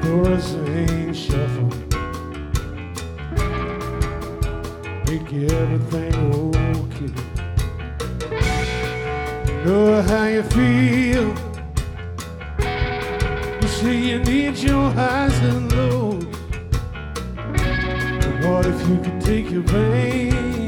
chorus ain't shuffle. Make everything okay. Know how you feel. You say you need your highs and lows. But what if you could take your pain